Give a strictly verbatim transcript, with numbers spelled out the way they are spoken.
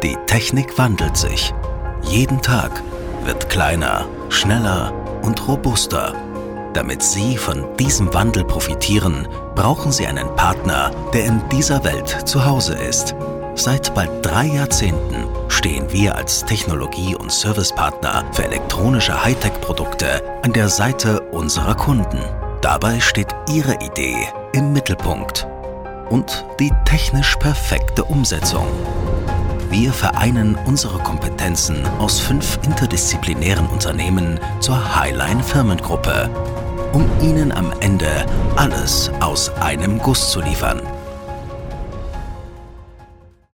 Die Technik wandelt sich. Jeden Tag wird kleiner, schneller und robuster. Damit Sie von diesem Wandel profitieren, brauchen Sie einen Partner, der in dieser Welt zu Hause ist. Seit bald drei Jahrzehnten stehen wir als Technologie- und Servicepartner für elektronische Hightech-Produkte an der Seite unserer Kunden. Dabei steht Ihre Idee im Mittelpunkt und die technisch perfekte Umsetzung. Wir vereinen unsere Kompetenzen aus fünf interdisziplinären Unternehmen zur Highline Firmengruppe, um Ihnen am Ende alles aus einem Guss zu liefern.